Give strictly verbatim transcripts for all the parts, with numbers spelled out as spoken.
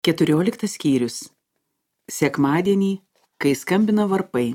Keturioliktas skyrius. Sekmadienį, kai skambina varpai.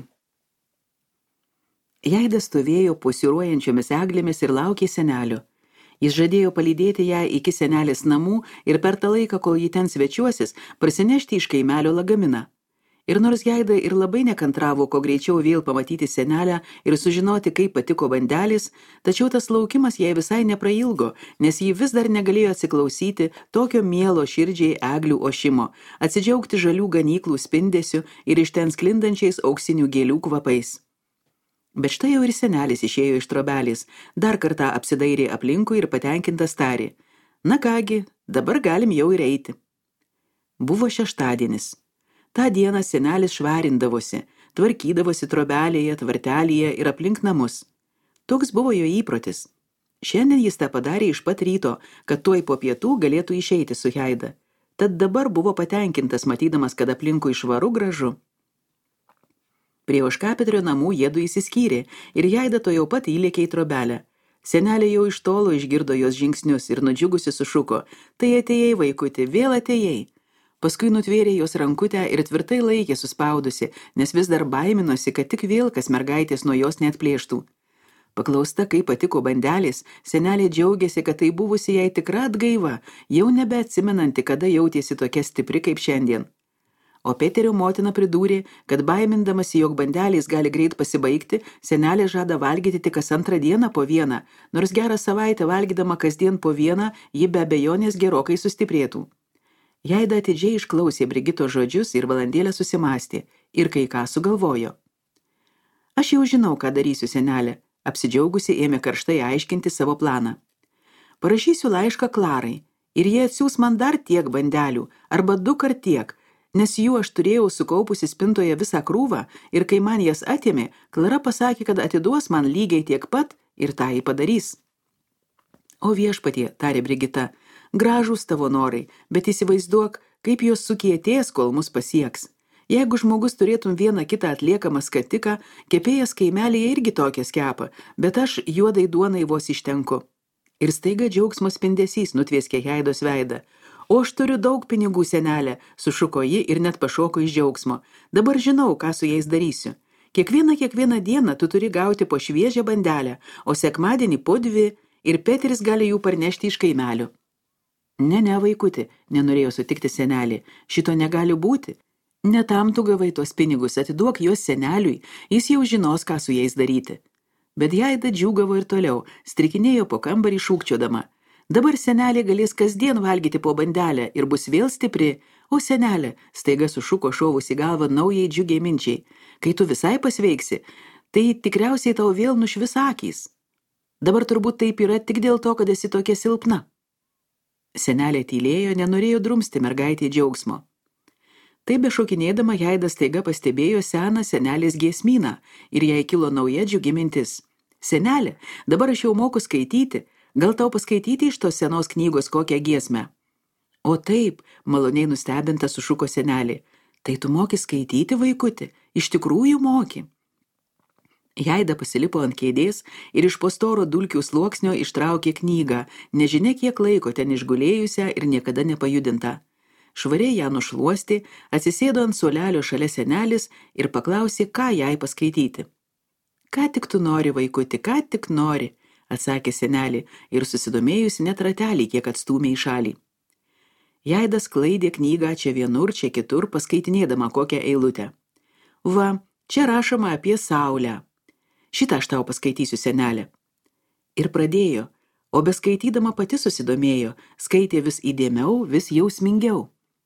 Jaida stovėjo po siūruojančiomis eglėmis ir laukė senelio. Jis žadėjo palydėti ją iki senelės namų ir per tą laiką, kol ji ten svečiuosis, prasinešti iš kaimelio lagaminą. Ir nors Jaida ir labai nekantravo, ko greičiau vėl pamatyti senelę ir sužinoti, kaip patiko bandelis, tačiau tas laukimas jai visai neprailgo, nes ji vis dar negalėjo atsiklausyti tokio mielo širdžiai eglių ošimo, atsidžiaugti žalių ganyklų spindesiu ir iš ten sklindančiais auksinių gėlių kvapais. Bet štai jau ir senelis išėjo iš trobelės, dar kartą apsidairė aplinkui ir patenkintas tarė: "Na kągi, dabar galim jau ir eiti." Buvo šeštadienis. Ta dieną senelis švarindavosi, tvarkydavosi trobelėje, tvartelėje ir aplink namus. Toks buvo jo įprotis. Šiandien jis tą padarė iš pat ryto, kad tuoj po pietų galėtų išeiti su Jaida. Tad dabar buvo patenkintas, matydamas, kad aplinkui švaru gražu. Prie ožkapedrio namų jiedu įsiskyrė ir Jaida to jau pat įlėkė į trobelę. Senelė jau iš tolo išgirdo jos žingsnius ir nudžiugusi sušuko: "Tai atėjai, vaikuti, vėl atėjai." Paskui nutvėrė jos rankutę ir tvirtai laikė suspaudusi, nes vis dar baiminosi, kad tik vėl kas mergaitės nuo jos neatplėštų. Paklausta, kaip patiko bandelis, senelė džiaugiasi, kad tai buvusi jai tikra atgaiva, jau nebeatsimenanti, kada jautėsi tokia stipri kaip šiandien. O Peterio motina pridūrė, kad baimindamasi, jog bandelis gali greit pasibaigti, senelė žada valgyti tik kas antrą dieną po vieną, nors gerą savaitę valgydama kasdien po vieną, ji be abejonės gerokai sustiprėtų. Jaida atidžiai išklausė Brigitos žodžius ir valandėlę susimąstė ir kai ką sugalvojo. "Aš jau žinau, ką darysiu, senelė," apsidžiaugusi ėmė karštai aiškinti savo planą. "Parašysiu laišką Klarai ir jie atsiūs man dar tiek bandelių, arba du kart tiek, nes jų aš turėjau sukaupusi spintoje visą krūvą ir kai man jas atėmė, Klara pasakė, kad atiduos man lygiai tiek pat ir tą jį padarys." "O viešpatie," tarė Brigita, "gražūs tavo norai, bet įsivaizduok, kaip jos sukietės, kol mus pasieks. Jeigu žmogus turėtum vieną kitą atliekamą skatiką, kepėjas kaimelėje irgi tokias kepa, bet aš juodai duonai vos ištenku." Ir staiga džiaugsmo spindesys nutvieskė Jaidos veidą. "O aš turiu daug pinigų, senelė," sušuko ji ir net pašoko iš džiaugsmo. "Dabar žinau, ką su jais darysiu. Kiekvieną kiekvieną dieną tu turi gauti po šviežią bandelę, o sekmadienį po dvi, ir Peteris gali jų parnešti iš kaimelio." "Ne, ne, vaikuti," nenorėjo sutikti senelį, "šito negali būti. Ne tam tu gavai tuos pinigus, atiduok juos seneliui, jis jau žinos, ką su jais daryti." Bet Jaida džiūgavo ir toliau, strikinėjo po kambarį šūkčiodama: "Dabar senelė galės kasdien valgyti po bandelę ir bus vėl stipri, o senelė," staiga sušuko šovusi galvą naujai džiugiai minčiai, "kai tu visai pasveiksi, tai tikriausiai tau vėl nušvis akys. Dabar turbūt taip yra tik dėl to, kad esi tokia silpna." Senelė tylėjo, nenorėjo drumsti mergaitė džiaugsmo. Taip bešokinėdama Jaida staiga pastebėjo seną senelės giesmyną ir jai kilo nauja džiugi mintis. "Senelė, dabar aš jau moku skaityti, gal tau paskaityti iš tos senos knygos kokią giesmę?" "O taip," maloniai nustebinta sušuko senelė, "tai tu moki skaityti, vaikuti, iš tikrųjų moki." Jaida pasilipo ant kėdės ir iš po storo dulkių sluoksnio ištraukė knygą, nežinia kiek laiko ten išgulėjusią ir niekada nepajudintą. Švariai ją nušluostė, atsisėdo ant suolelio šalia senelis ir paklausė, ką jai paskaityti. "Ką tik tu nori, vaikuti, ką tik nori," atsakė senelį ir susidomėjusi net ratelį, kiek atstūmė į šalį. Jaida sklaidė knygą čia vienur, čia kitur, paskaitinėdama kokią eilutę. "Va, čia rašoma apie saulę. Šitą aš tau paskaitysiu, senelė." Ir pradėjo, o beskaitydama pati susidomėjo, skaitė vis įdėmiau, vis jausmingiau.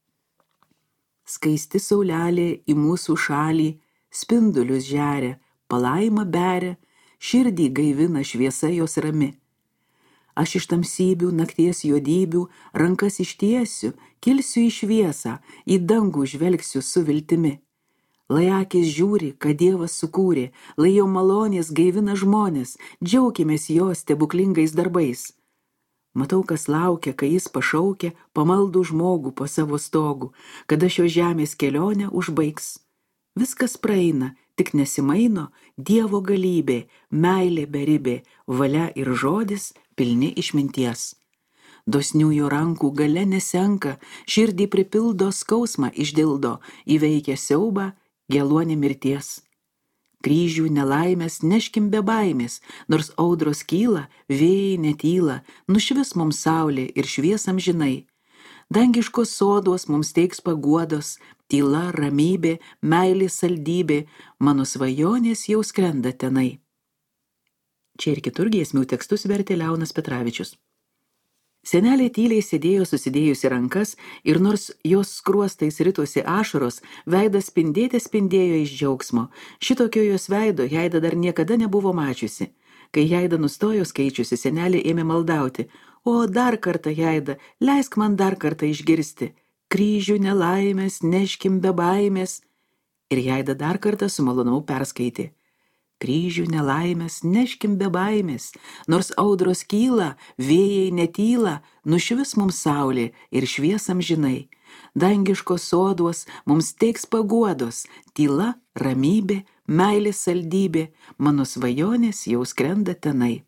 "Skaisti saulelė į mūsų šalį, spindulius žeria, palaimą beria, širdį gaivina šviesa jos rami. Aš iš tamsybių, nakties juodybių, rankas ištiesiu, kilsiu į šviesą, į dangų žvelgsiu su viltimi. Lai akis žiūri, ką Dievas sukūrė, lai jo malonės gaivina žmonės, džiaukimės jo stebuklingais darbais. Matau, kas laukia, kai jis pašaukia pamaldų žmogų po savo stogų, kada šio žemės kelionę užbaigs. Viskas praeina, tik nesimaino Dievo galybė, meilė beribė, valia ir žodis pilni išminties. Dosniųjų rankų gale nesenka, širdį pripildo, skausmą išdildo, įveikia siaubą, geluonį mirties. Kryžių nelaimės neškim be baimės, nors audros kyla, vėjai netyla, nušvis mums saulė ir šviesam žinai. Dangiškos sodos mums teiks paguodos, tyla, ramybė, meilė, saldybė, mano svajonės jau skrenda tenai. Čia ir kitur giesmių tekstus vertė Leonas Petravičius. Senelė tyliai sėdėjo susidėjusi rankas ir nors jos skruostais ritosi ašaros, veidas spindėte spindėjo iš džiaugsmo. Šitokio jos veido Jaida dar niekada nebuvo mačiusi. Kai Jaida nustojo skaičiusi, senelė ėmė maldauti: o dar kartą, Jaida, leisk man dar kartą išgirsti. Kryžių nelaimės neškim be baimės. Ir Jaida dar kartą su malonumu perskaitė. Kryžių nelaimės neškim be baimės, nors audros kyla, vėjai netyla, nušvis mums saulė ir šviesam žinai. Dangiškos soduos mums teiks paguodos, tyla, ramybė, meilė, saldybė, mano svajonės jau skrenda tenai.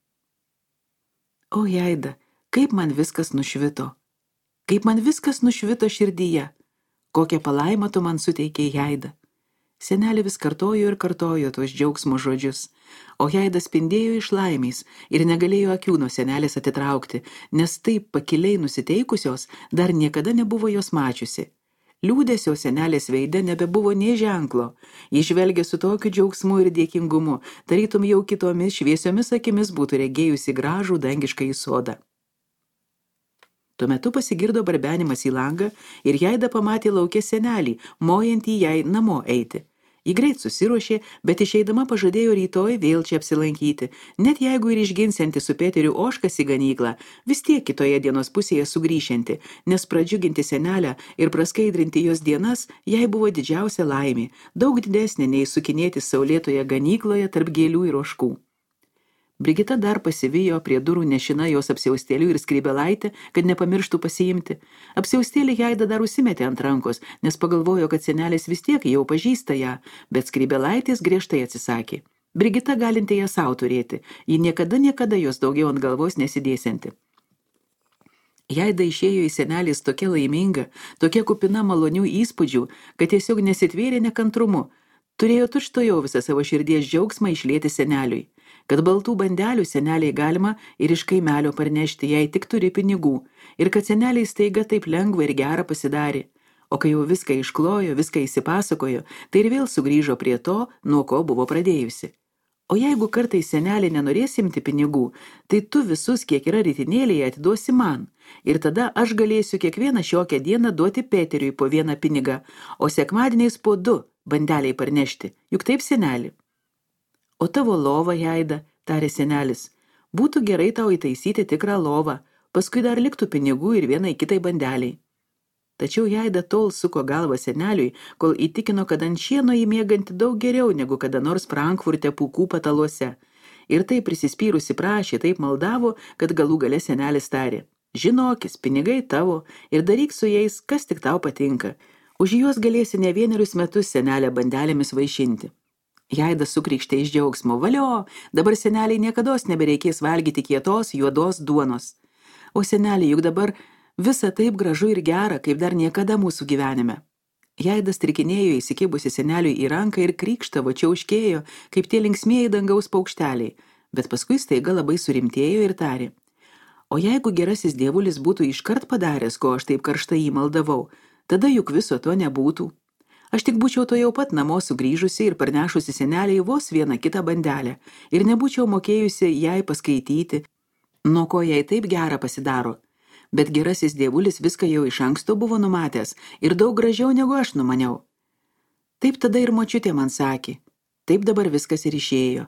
O Jaida, kaip man viskas nušvito, kaip man viskas nušvito širdyje, kokią palaimą tu man suteikei, Jaida. Senelė vis kartojo ir kartojo tuos džiaugsmo žodžius, o Jaida spindėjo iš laimės ir negalėjo akių nuo senelės atitraukti, nes taip pakiliai nusiteikusios dar niekada nebuvo jos mačiusi. Liūdesio senelės veide nebebuvo nė ženklo, ji žvelgė su tokiu džiaugsmu ir dėkingumu, tarytum jau kitomis šviesiomis akimis būtų regėjusi gražų dangiškąjį sodą. Tuo metu pasigirdo barbenimas į langą ir Jaida pamatė lauke senelį, mojantį jai namo eiti. Ji greit susiruošė, bet išeidama pažadėjo rytoj vėl čia apsilankyti, net jeigu ir išginsianti su Peteriu ožkas į ganyklą, vis tiek kitoje dienos pusėje sugrįšianti, nes pradžiuginti senelę ir praskaidrinti jos dienas jai buvo didžiausia laimė, daug didesnė nei sukinėti saulėtoje ganykloje tarp gėlių ir ožkų. Brigita dar pasivijo prie durų nešina jos apsiaustėlių ir skrybelaitę, kad nepamirštų pasiimti. Apsiaustėlį Jaida dar užsimetė ant rankos, nes pagalvojo, kad senelis vis tiek jau pažįsta ją, bet skrybelaitės griežtai atsisakė. Brigita galinti ją sau turėti, ji niekada niekada jos daugiau ant galvos nesidėsianti. Jaida išėjo į senelės tokia laiminga, tokia kupina malonių įspūdžių, kad tiesiog nesitvėrė nekantrumu. Turėjo tučtojau visą savo širdies džiaugsmą išlieti seneliui. Kad baltų bandelių seneliai galima ir iš kaimelio parnešti, jei tik turi pinigų, ir kad seneliai staiga taip lengva ir gera pasidarė. O kai jau viską išklojo, viską įsipasakojo, tai ir vėl sugrįžo prie to, nuo ko buvo pradėjusi. O jeigu kartais senelė nenorės imti pinigų, tai tu visus, kiek yra ritinėlėje, atiduosi man. Ir tada aš galėsiu kiekvieną šiokią dieną duoti Peteriui po vieną pinigą, o sekmadieniais po du bandeliai parnešti, juk taip, seneli. O tavo lova, Jaida, tarė senelis, būtų gerai tau įtaisyti tikrą lovą, paskui dar liktų pinigų ir vienai kitai bandeliai. Tačiau Jaida tol suko galvą seneliui, kol įtikino, kad ant šieno įmieganti daug geriau negu kada nors Frankfurte pūkų pataluose. Ir taip prisispyrusi prašė, taip maldavo, kad galų gale senelis tarė: žinokis, pinigai tavo ir daryk su jais, kas tik tau patinka. Už juos galėsi ne vienerius metus senelę bandelėmis vaišinti. Jaida sukrykštė iš džiaugsmo: valio, dabar seneliai niekados nebereikės valgyti kietos juodos duonos. O seneliai, juk dabar visa taip gražu ir gera, kaip dar niekada mūsų gyvenime. Jaida strikinėjo įsikibusi seneliui į ranką ir krykštavo, čiauškėjo, kaip tie linksmieji dangaus paukšteliai, bet paskui staiga labai surimtėjo ir tarė: o jeigu gerasis dievulis būtų iškart padaręs, ko aš taip karštai jį maldavau, tada juk viso to nebūtų. Aš tik būčiau to jau pat namo sugrįžusi ir parnešusi seneliai vos vieną kitą bandelę ir nebūčiau mokėjusi jai paskaityti, nuo ko jai taip gera pasidaro. Bet gerasis dievulis viską jau iš anksto buvo numatęs ir daug gražiau negu aš numaniau. Taip tada ir močiutė man sakė, taip dabar viskas ir išėjo.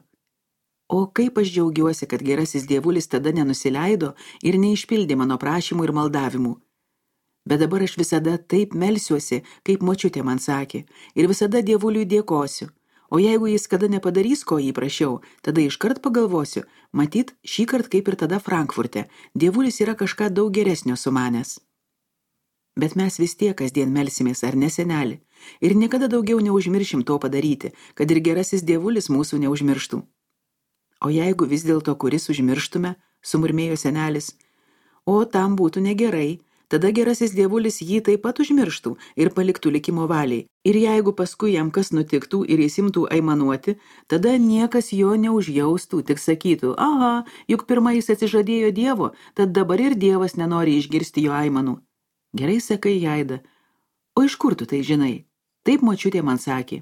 O kaip aš džiaugiuosi, kad gerasis dievulis tada nenusileido ir neišpildė mano prašymų ir maldavimų. Bet dabar aš visada taip melsiuosi, kaip močiutė man sakė, ir visada dievuliui dėkosiu. O jeigu jis kada nepadarys, ko jį prašiau, tada iškart pagalvosiu, matyt, šįkart kaip ir tada Frankfurte, dievulis yra kažką daug geresnio sumanęs. Bet mes vis tiek kasdien melsimės, ar ne, seneli, ir niekada daugiau neužmiršim to padaryti, kad ir gerasis dievulis mūsų neužmirštų. O jeigu vis dėlto kuris užmirštume, sumurmėjo senelis, O tam būtų negerai, tada gerasis dievulis jį taip pat užmirštų ir paliktų likimo valiai. Ir jeigu paskui jam kas nutiktų ir jis imtų aimanuoti, tada niekas jo neužjaustų, tik sakytų, aha, juk pirmą jis atsižadėjo Dievo, tad dabar ir Dievas nenori išgirsti jo aimanų. Gerai, sakai, Jaida, o iš kur tu tai žinai? Taip močiutė man sakė.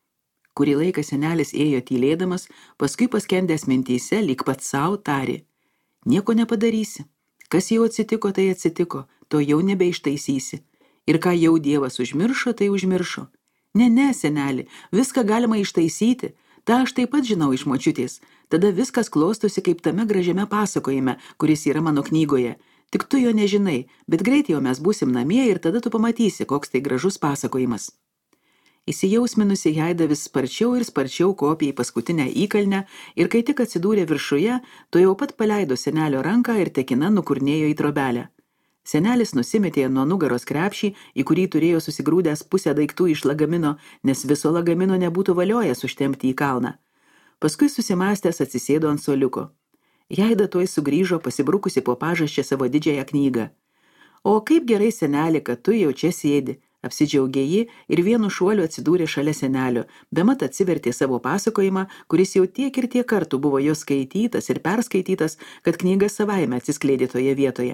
Kurį laiką senelis ėjo tylėdamas, paskui paskendęs mintyse, lyg pats savo tarė. Nieko nepadarysi. Kas jau atsitiko, tai atsitiko, to jau nebeištaisysi. Ir ką jau Dievas užmiršo, tai užmiršo. Ne, ne, seneli, viską galima ištaisyti. Ta aš taip pat žinau iš močiutės. Tada viskas klostosi kaip tame gražiame pasakojime, kuris yra mano knygoje. Tik tu jo nežinai, bet greit jau mes būsim namie ir tada tu pamatysi, koks tai gražus pasakojimas. Įsijausminusi Jaida vis sparčiau ir sparčiau kopė į paskutinę įkalnę ir kai tik atsidūrė viršuje, to jau pat paleido senelio ranką ir tekina nukurnėjo į trobelę. Senelis nusimetė nuo nugaros krepšį, į kurį turėjo susigrūdęs pusę daiktų iš lagamino, nes viso lagamino nebūtų valiojęs užtempti į kalną. Paskui susimąstęs atsisėdo ant suoliuko. Jaida tuoj sugrįžo, pasibrukusi po pažasčią savo didžiąją knygą. O kaip gerai, seneli, kad tu jau čia sėdi. Apsidžiaugė ji ir vienu šuoliu atsidūrė šalia senelio, bemat atsivertė savo pasakojimą, kuris jau tiek ir tiek kartų buvo jo skaitytas ir perskaitytas, kad knyga savaime atsiskleidė toje vietoje.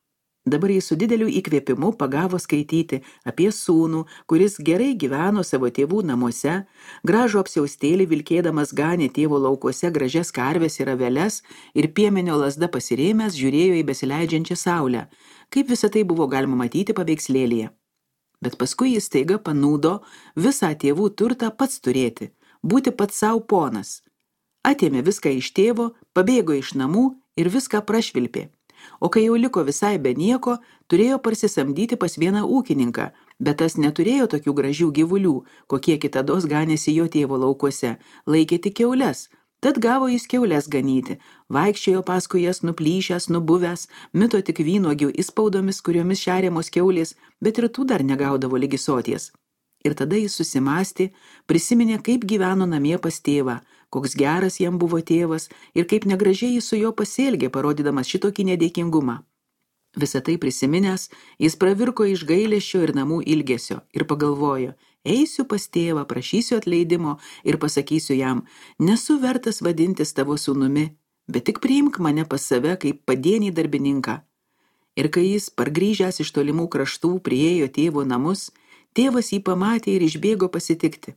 Dabar jis su dideliu įkvėpimu pagavo skaityti apie sūnų, kuris gerai gyveno savo tėvų namuose, gražų apsiaustėlį vilkėdamas ganė tėvo laukuose gražias karves ir aveles ir piemenio lazda pasirėmęs žiūrėjo į besileidžiančią saulę, kaip visą tai buvo galima matyti paveikslėlyje. Bet paskui jis staiga panūdo visą tėvų turtą pats turėti, būti pats savo ponas. Atėmė viską iš tėvo, pabėgo iš namų ir viską prašvilpė. O kai jau liko visai be nieko, turėjo parsisamdyti pas vieną ūkininką, bet tas neturėjo tokių gražių gyvulių, kokie kitados ganėsi jo tėvo laukuose, laikė tik kiaules. Tad gavo jis kiaules ganyti, vaikščiojo paskui jas nuplyšęs, nubuvęs, mito tik vynuogių įspaudomis, kuriomis šeriamos kiaulės, bet ir tų dar negaudavo ligi soties. Ir tada jis susimąstė, prisiminė, kaip gyveno namie pas tėvą, koks geras jam buvo tėvas ir kaip negražiai jis su jo pasielgė, parodydamas šitokį nedėkingumą. Visą tai prisiminęs, jis pravirko iš gailesčio ir namų ilgesio ir pagalvojo, eisiu pas tėvą, prašysiu atleidimo ir pasakysiu jam, nesu vertas vadintis tavo sūnumi, bet tik priimk mane pas save kaip padienį darbininką. Ir kai jis, pargrįžęs iš tolimų kraštų, priėjo tėvo namus, tėvas jį pamatė ir išbėgo pasitikti.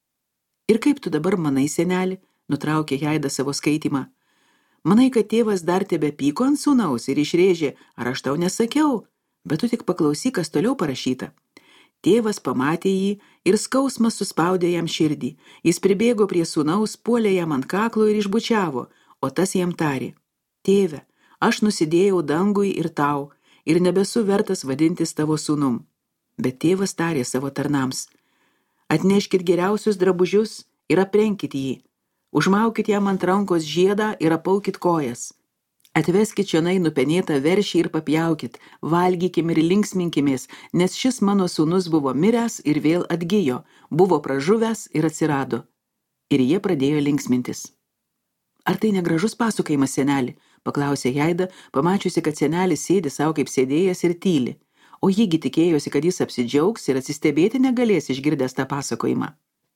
Ir kaip tu dabar manai, seneli, nutraukė Jaida savo skaitymą. Manai, kad tėvas dar tebe pyko ant sūnaus ir išrėžė, ar aš tau nesakiau, bet tu tik paklausyk, kas toliau parašyta. Tėvas pamatė jį ir skausmas suspaudė jam širdį. Jis pribėgo prie sūnaus, puolė jam ant kaklo ir išbučiavo, o tas jam tarė, tėve, aš nusidėjau dangui ir tau ir nebesu vertas vadintis tavo sūnum. Bet tėvas tarė savo tarnams, atneškit geriausius drabužius ir aprenkit jį. Užmaukit jam ant rankos žiedą ir apaukit kojas. Atveskit čionai nupenėtą veršį ir papjaukit, valgykim ir linksminkimės, nes šis mano sūnus buvo miręs ir vėl atgijo, buvo pražuvęs ir atsirado. Ir jie pradėjo linksmintis. Ar tai negražus pasakojimas, seneli? Paklausė Jaida, pamačiusi, kad senelis sėdi savo kaip sėdėjęs ir tyli. O jįgi tikėjosi, kad jis apsidžiaugs ir atsistebėti negalės išgirdęs tą pasakojimą.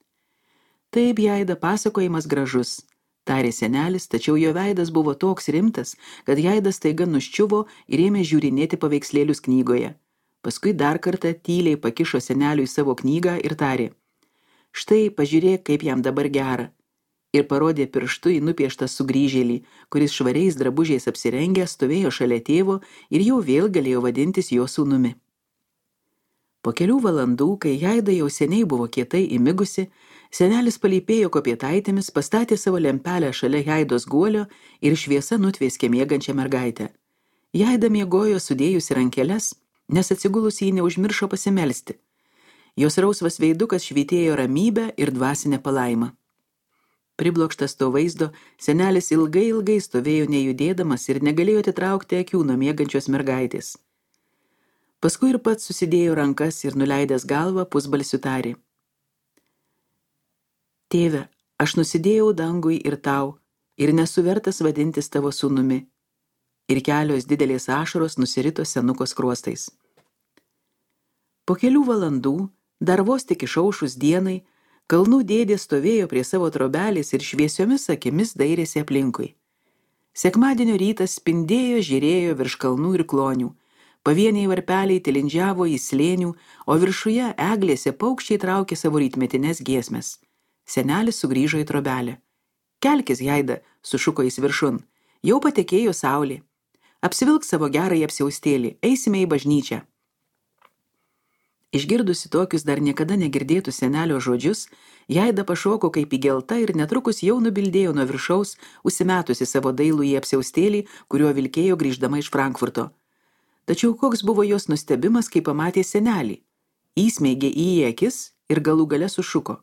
Taip, Jaida, pasakojimas gražus, tarė senelis, tačiau jo veidas buvo toks rimtas, kad Jaida staiga nuščiuvo ir ėmė žiūrinėti paveikslėlius knygoje. Paskui dar kartą tyliai pakišo seneliui savo knygą ir tarė, štai pažiūrėk, kaip jam dabar gera. Ir parodė pirštu į nupieštą sugrįžėlį, kuris švariais drabužiais apsirengęs stovėjo šalia tėvo ir jau vėl galėjo vadintis jo sūnumi. Po kelių valandų, kai Jaida jau seniai buvo kietai įmigusi, senelis palypėjo kopietaitėmis, pastatė savo lempelę šalia Jaidos guolio ir šviesa nutvėskė miegančią mergaitę. Jaida miegojo sudėjusi rankeles, nes atsigulus jį neužmiršo pasimelsti. Jos rausvas veidukas švytėjo ramybę ir dvasinę palaimą. Priblokštas to vaizdo, senelis ilgai ilgai stovėjo nejudėdamas ir negalėjo atitraukti akių nuo miegančios mergaitės. Paskui ir pats susidėjo rankas ir nuleidęs galvą pusbalsiu tarė. Tėve, aš nusidėjau dangui ir tau ir nesu vertas vadintis tavo sūnumi. ir kelios didelės ašaros nusirito senuko skruostais. Po kelių valandų, dar vos tik išaušus dienai, Kalnų dėdė stovėjo prie savo trobelės ir šviesiomis akimis dairėsi aplinkui. Sekmadienio rytas spindėjo, žėrėjo virš kalnų ir klonių. Pavieniai varpeliai tilindžiavo į slėnių, o viršuje eglėse paukščiai traukė savo rytmetines giesmes. Senelis sugrįžo į trobelę. Kelkis, Haida, sušuko jis viršun. Jau patekėjo saulė. Apsivilk savo gerąjį apsiaustėlį, eisime į bažnyčią. Išgirdusi tokius dar niekada negirdėtus senelio žodžius, Haida pašoko kaip įgelta ir netrukus jau nubildėjo nuo viršaus, užsimetusi savo dailų į apsiaustėlį, kuriuo vilkėjo grįždama iš Frankfurto. Tačiau koks buvo jos nustebimas, kai pamatė senelį. Įsmeigė į jį akis ir galų gale sušuko.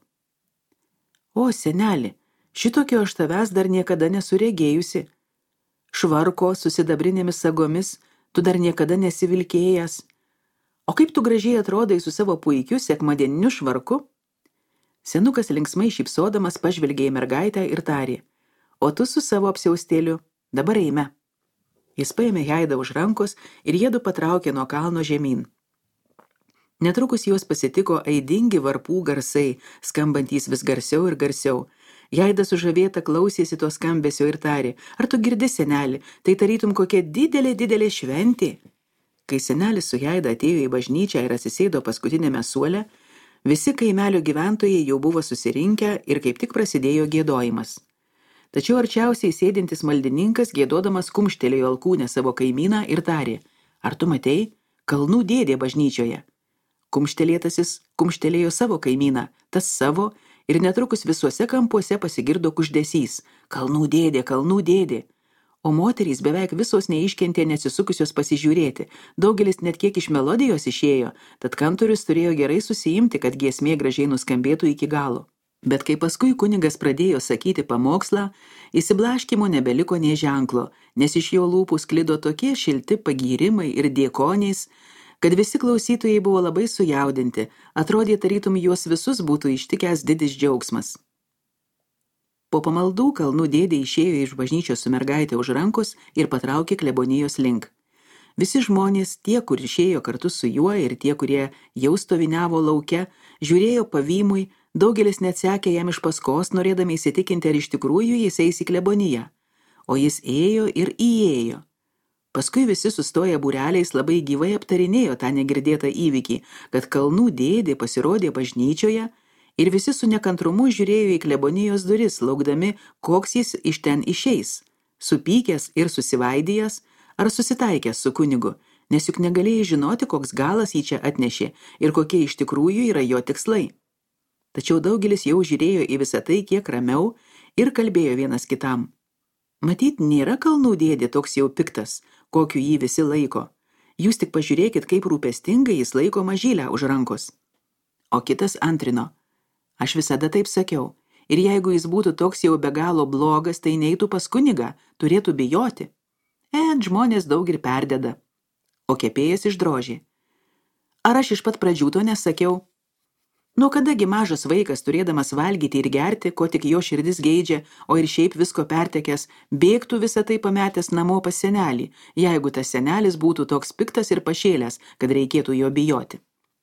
O, seneli, šitokio aš tavęs dar niekada nesuregėjusi. Švarko su sidabrinėmis sagomis tu dar niekada nesivilkėjęs. O kaip tu gražiai atrodai su savo puikiu sekmadieniniu švarku? Senukas linksmai šypsodamas pažvelgė į mergaitę ir tarė, o tu su savo apsiaustėliu, dabar eime. Jis paėmė Haidą už rankos ir jiedu patraukė nuo kalno žemyn. Netrukus juos pasitiko aidingi varpų garsai, skambantys vis garsiau ir garsiau. Haida sužavėta klausėsi to skambesio ir tarė, ar tu girdi, seneli, tai tarytum kokia didelė, didelė šventė. Kai senelis su Haida atėjo į bažnyčią ir atsisėdo paskutinėme suole, visi kaimelio gyventojai jau buvo susirinkę ir kaip tik prasidėjo giedojimas. Tačiau arčiausiai sėdintis maldininkas giedodamas kumštelėjo alkūnę savo kaimyną ir tarė, ar tu matei, Kalnų dėdė bažnyčioje. Kumštelėtasis kumštelėjo savo kaimyną, tas savo, ir netrukus visuose kampuose pasigirdo kuždesys, Kalnų dėdė, Kalnų dėdė. O moterys beveik visos neiškentė neatsisukusios pasižiūrėti, daugelis net kiek iš melodijos išėjo, tad kantorius turėjo gerai susiimti, kad giesmė gražiai nuskambėtų iki galo. Bet kai paskui kunigas pradėjo sakyti pamokslą, įsiblaškimo nebeliko nė ženklo, nes iš jo lūpų sklido tokie šilti pagyrimai ir dėkoniais, kad visi klausytojai buvo labai sujaudinti, atrodė tarytum juos visus būtų ištikęs didis džiaugsmas. Po pamaldų Kalnų dėdė išėjo iš bažnyčios su mergaitė už rankos ir patraukė klebonijos link. Visi žmonės, tie, kur išėjo kartu su juo ir tie, kurie jau stoviniavo lauke, žiūrėjo pavymui, daugelis net sekė jam iš paskos, norėdami įsitikinti, ar iš tikrųjų jis eis į kleboniją. O jis ėjo ir įėjo. Paskui visi sustoję būreliais labai gyvai aptarinėjo tą negirdėtą įvykį, kad Kalnų dėdė pasirodė bažnyčioje, ir visi su nekantrumu žiūrėjo į klebonijos duris, laukdami, koks jis iš ten išeis, supykęs ir susivaidėjęs, ar susitaikęs su kunigu, nes juk negalėjai žinoti, koks galas jį čia atnešė ir kokie iš tikrųjų yra jo tikslai. Tačiau daugelis jau žiūrėjo į visą tai kiek ramiau ir kalbėjo vienas kitam. Matyt, nėra Kalnų dėdė toks jau piktas, kokiu jį visi laiko. Jūs tik pažiūrėkit, kaip rūpestingai jis laiko mažylę už rankos. O kitas antrino. Aš visada taip sakiau, ir jeigu jis būtų toks jau be galo blogas, tai neitų pas kunigą, turėtų bijoti. Et, žmonės daug ir perdeda. O kepėjas išdrožė. Ar aš iš pat pradžių to nesakiau? Nuo kadagi mažas vaikas, turėdamas valgyti ir gerti, ko tik jo širdis geidžia, o ir šiaip visko pertekęs, bėgtų visą tai pametęs namo pas senelį, jeigu tas senelis būtų toks piktas ir pašėlęs, kad reikėtų jo bijoti.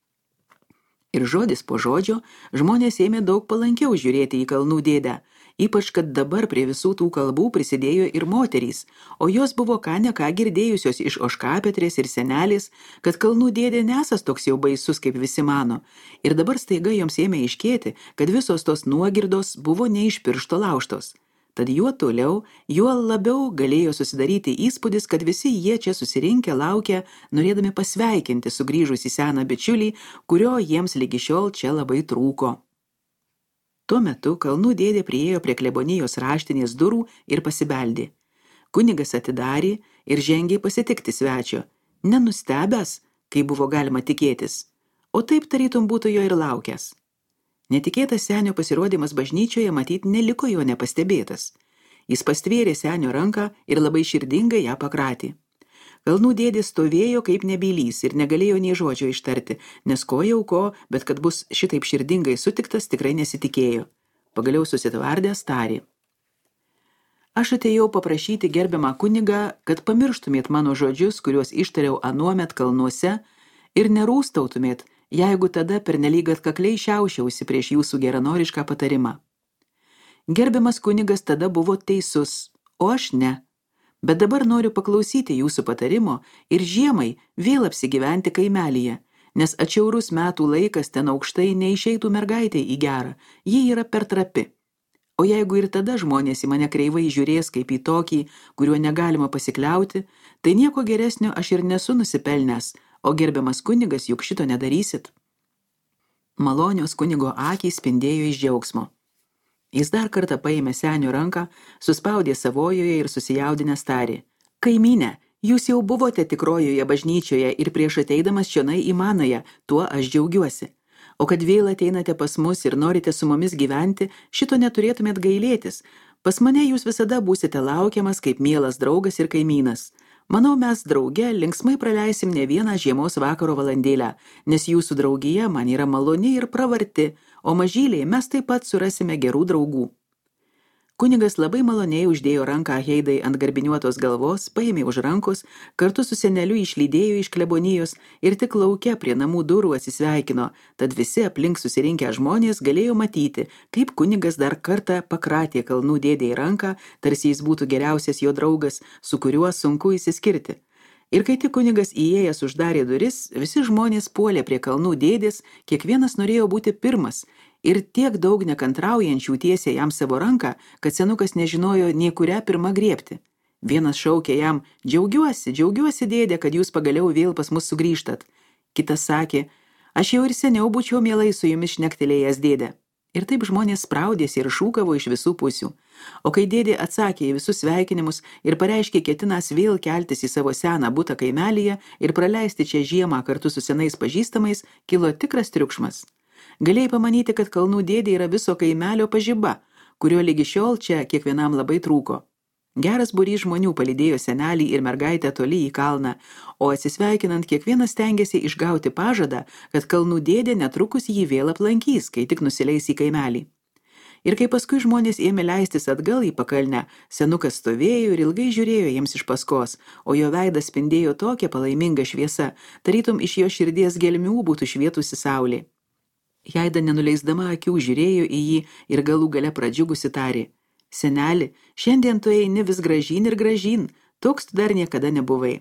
Ir žodis po žodžio žmonės ėmė daug palankiau žiūrėti į Kalnų dėdę, ypač kad dabar prie visų tų kalbų prisidėjo ir moterys, o jos buvo ką ne ką girdėjusios iš ožkapetrės ir senelės, kad Kalnų dėdė nesas toks jau baisus, kaip visi mano, ir dabar staiga joms ėmė aiškėti, kad visos tos nuogirdos buvo ne iš piršto laužtos. Tad juo toliau, juo labiau galėjo susidaryti įspūdis, kad visi jie čia susirinkę laukia, norėdami pasveikinti sugrįžusį seną bičiulį, kurio jiems lygi šiol čia labai trūko. Tuo metu Kalnų dėdė priėjo prie klebonijos raštinės durų ir pasibeldė. Kunigas atidarė ir žengė pasitikti svečio, nenustebęs, kai buvo galima tikėtis, o taip tarytum būtų jo ir laukęs. Netikėtas senio pasirodymas bažnyčioje matyt neliko jo nepastebėtas. Jis pastvėrė senio ranką ir labai širdingai ją pakratė. Kalnų dėdė stovėjo kaip nebylys ir negalėjo nei žodžio ištarti, nes ko jau ko, bet kad bus šitaip širdingai sutiktas, tikrai nesitikėjo. Pagaliau susitvardęs tarė. Aš atėjau paprašyti gerbiamą kunigą, kad pamirštumėt mano žodžius, kuriuos ištariau anuomet kalnuose, ir nerūstautumėt, jeigu tada pernelyg atkakliai šiaušiausi prieš jūsų geranorišką patarimą. Gerbiamas kunigas tada buvo teisus, o aš ne. Bet dabar noriu paklausyti jūsų patarimo ir žiemai vėl apsigyventi kaimelyje, nes atšiaurus metų laikas ten aukštai neišeitų mergaitei į gerą, ji yra per trapi. O jeigu ir tada žmonės į mane kreivai žiūrės kaip į tokį, kuriuo negalima pasikliauti, tai nieko geresnio aš ir nesu nusipelnęs, o gerbiamas kunigas juk šito nedarysit. Malonios kunigo akys spindėjo iš džiaugsmo. Jis dar kartą paėmė senio ranką, suspaudė savojoje ir susijaudinęs tarė: Kaimynė, jūs jau buvote tikrojoje bažnyčioje ir prieš ateidamas čionai į manąją, tuo aš džiaugiuosi. O kad vėl ateinate pas mus ir norite su mumis gyventi, šito neturėtumėt gailėtis. Pas mane jūs visada būsite laukiamas kaip mielas draugas ir kaimynas. Manau, mes drauge linksmai praleisim ne vieną žiemos vakaro valandėlę, nes jūsų draugija man yra maloni ir pravarti, o mažyliai mes taip pat surasime gerų draugų. Kunigas labai maloniai uždėjo ranką Heidai ant garbiniuotos galvos, paėmė už rankos, kartu su seneliu išlydėjo iš klebonijos ir tik lauke prie namų durų atsisveikino, tad visi aplink susirinkę žmonės galėjo matyti, kaip kunigas dar kartą pakratė kalnų dėdei ranką, tarsi jis būtų geriausias jo draugas, su kuriuo sunku įsiskirti. Ir kai tik kunigas įėjęs uždarė duris, visi žmonės puolė prie kalnų dėdės, kiekvienas norėjo būti pirmas, ir tiek daug nekantraujančių tiesė jam savo ranką, kad senukas nežinojo nei kurią pirmą griebti. Vienas šaukė jam: džiaugiuosi, džiaugiuosi dėdė, kad jūs pagaliau vėl pas mus sugrįžtat. Kitas sakė: aš jau ir seniau būčiau mielai su jumis šnektelėjęs dėdė. Ir taip žmonės spraudėsi ir šūkavo iš visų pusių. O kai dėdė atsakė į visus sveikinimus ir pareiškė ketinas vėl keltis į savo seną butą kaimelyje ir praleisti čia žiemą kartu su senais pažįstamais, kilo tikras triukšmas. Galėjai pamanyti, kad kalnų dėdė yra viso kaimelio pažiba, kurio lygi šiol čia kiekvienam labai trūko. Geras būrys žmonių palydėjo senelį ir mergaitę toli į kalną, o atsisveikinant kiekvienas stengėsi išgauti pažadą, kad kalnų dėdė netrukus jį vėl aplankys, kai tik nusileis į kaimelį. Ir kai paskui žmonės ėmė leistis atgal į pakalnę, senukas stovėjo ir ilgai žiūrėjo jiems iš paskos, o jo veidas spindėjo tokia palaiminga šviesa, tarytum iš jo širdies gelmių būtų švietusi saulė. Heida nenuleisdama akių žiūrėjo į jį ir galų gale pradžiugusi tarė: seneli, šiandien tu eini vis gražyn ir gražyn, toks tu dar niekada nebuvai.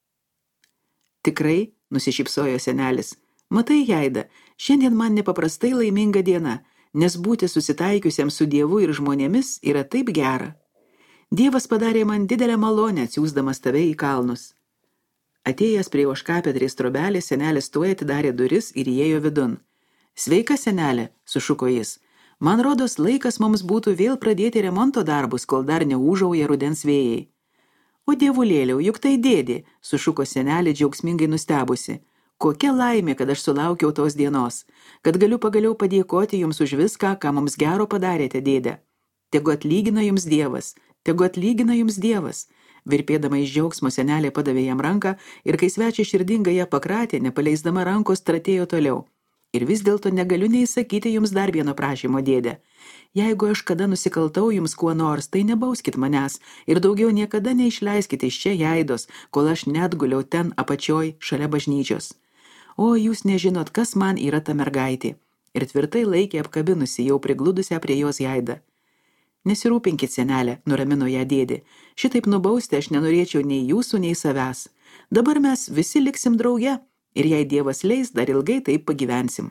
Tikrai, nusišypsojo senelis, matai, Heida, šiandien man nepaprastai laiminga diena, nes būti susitaikiusiam su Dievu ir žmonėmis yra taip gera. Dievas padarė man didelę malonę, atsiųsdamas tave į kalnus. Atėjęs prie ožkapetrės trobelės, senelis tuoj atidarė duris ir įėjo vidun. Sveika, senelė, sušuko jis. Man rodos, laikas mums būtų vėl pradėti remonto darbus, kol dar neūžauja rudens vėjai. O dievulėliau, juk tai dėdė, sušuko senelė džiaugsmingai nustebusi. Kokia laimė, kad aš sulaukiau tos dienos, kad galiu pagaliau padėkoti jums už viską, ką mums gero padarėte, dėdė. Tegu atlygina jums Dievas, tegu atlygina jums Dievas. Virpėdama iš džiaugsmo senelė padavė jam ranką ir kai svečia širdingai ją pakratė, nepaleisdama rankos tratėjo toliau. Ir vis dėlto negaliu neįsakyti jums dar vieno prašymo, dėdė. Jeigu aš kada nusikaltau jums kuo nors, tai nebauskit manęs ir daugiau niekada neišleiskite iš čia Heidos, kol aš net guliau ten apačioj šalia bažnyčios. O jūs nežinot, kas man yra ta mergaitė. Ir tvirtai laikė apkabinusi jau prigludusią prie jos Heidą. Nesirūpinkit, senelė, nuramino ją dėdė. Šitaip nubausti aš nenorėčiau nei jūsų, nei savęs. Dabar mes visi liksim drauge. Ir jei Dievas leis, dar ilgai taip pagyvensim.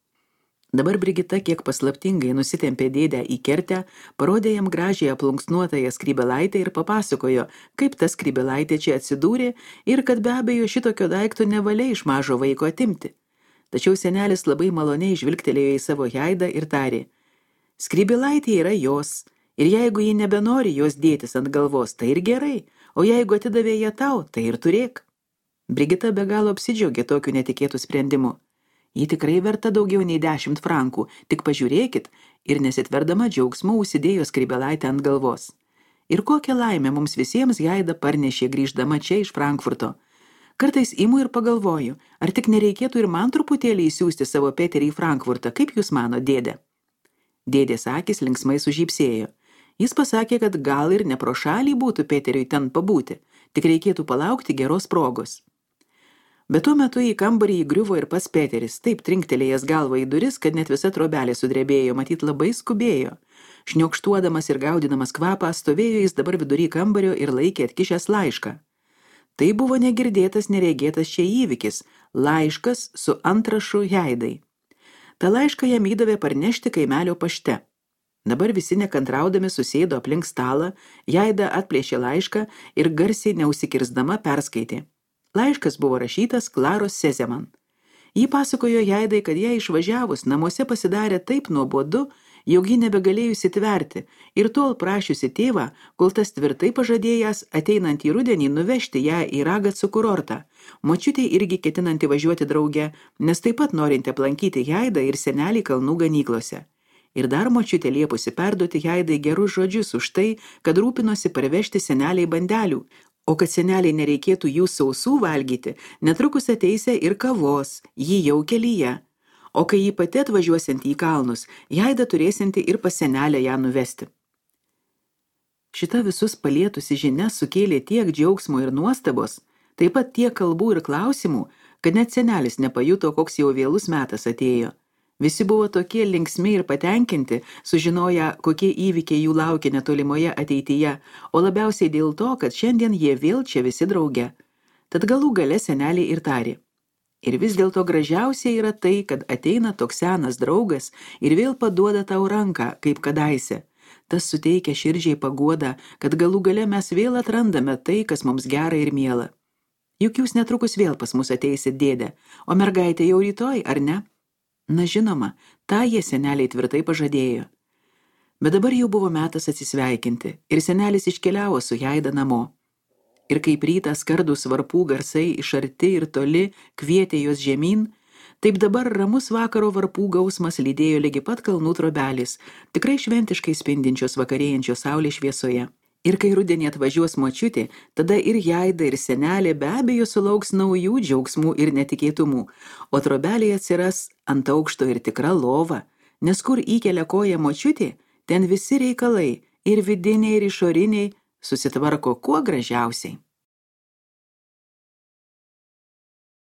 Dabar Brigita kiek paslaptingai nusitempė dėdę į kertę, parodė jam gražiai aplunksnuotąją skrybelaitę ir papasakojo, kaip ta skrybelaitė čia atsidūrė ir kad be abejo šitokio daikto nevalia iš mažo vaiko atimti. Tačiau senelis labai maloniai žvilgtelėjo į savo Heidą ir tarė: skrybelaitė yra jos, ir jeigu ji nebenori jos dėtis ant galvos, tai ir gerai, o jeigu atidavė ją tau, tai ir turėk. Brigita be galo apsidžiaugė tokiu netikėtų sprendimu. Ji tikrai verta daugiau nei dešimt frankų, tik pažiūrėkit, ir nesitverdama džiaugsmu užsidėjo skrybelaitę ant galvos. Ir kokią laimę mums visiems Heida parnešė grįždama čia iš Frankfurto. Kartais imu ir pagalvoju, ar tik nereikėtų ir man truputėlį įsiųsti savo Peterį į Frankfurtą, kaip jūs mano, dėdė? Dėdės akys linksmai sužypsėjo. Jis pasakė, kad gal ir ne pro šalį būtų Peteriui ten pabūti, tik reikėtų palaukti geros progos. Bet tuo metu į kambarį įgriuvo ir pats Peteris, taip trinktelėjęs galvą į duris, kad net visa trobelė sudrebėjo, matyt labai skubėjo. Šniokštuodamas ir gaudinamas kvapą, stovėjo jis dabar vidury kambario ir laikė atkišęs laišką. Tai buvo negirdėtas, neregėtas čia įvykis, laiškas su antrašu Jaidai. Ta laišką jam įdavė parnešti kaimelio pašte. Dabar visi nekantraudami susėdo aplink stalą, Jaida atplėšė laišką ir garsiai neusikirzdama perskaitė. Laiškas buvo rašytas Klaros Sezeman. Ji pasakojo Jaidai, kad jai išvažiavus namuose pasidarė taip nuobodu, jog ji nebegalėjusi tverti ir tol prašiusi tėvą, kol tas tvirtai pažadėjęs ateinant į rudenį nuvežti ją į Ragacų kurortą. Močiutė irgi ketinanti važiuoti drauge, nes taip pat norinti aplankyti Jaidą ir senelį kalnų ganyklose. Ir dar močiutė liepusi perduoti Jaidai gerus žodžius už tai, kad rūpinosi parvežti seneliai bandelių, o kad seneliai nereikėtų jų sausų valgyti, netrukus ateisė ir kavos, jį jau kelyje. O kai jį pati atvažiuosianti į kalnus, Jaida turėsianti ir pas senelę ją nuvesti. Šita visus palietusi žinia sukėlė tiek džiaugsmo ir nuostabos, taip pat tiek kalbų ir klausimų, kad net senelis nepajuto, koks jau vėlus metas atėjo. Visi buvo tokie linksmi ir patenkinti, sužinoję, kokie įvykiai jų laukia netolimoje ateityje, o labiausiai dėl to, kad šiandien jie vėl čia visi drauge. Tad galų gale senelį ir tarė. Ir vis dėlto gražiausia yra tai, kad ateina toks senas draugas ir vėl paduoda tau ranką, kaip kadaise. Tas suteikia širdžiai paguodą, kad galų gale mes vėl atrandame tai, kas mums gera ir miela. Juk jūs netrukus vėl pas mus ateisit, dėdė, o mergaitė jau rytoj, ar ne? Na žinoma, tą jie seneliai tvirtai pažadėjo. Bet dabar jau buvo metas atsisveikinti ir senelis iškeliavo su Jaida namo. Ir kaip rytą skardus varpų garsai iš arti ir toli kvietė jos žemyn, taip dabar ramus vakaro varpų gausmas lydėjo lygi pat kalnų trobelės, tikrai šventiškai spindinčios vakarėjančios saulės šviesoje. Ir kai rudenį atvažiuos močiutė, tada ir Jaida ir senelė be abejo sulauks naujų džiaugsmų ir netikėtumų, o trobelėje atsiras ant aukšto ir tikra lova, nes kur įkelia koją močiutė, ten visi reikalai, ir vidiniai, ir išoriniai, susitvarko kuo gražiausiai.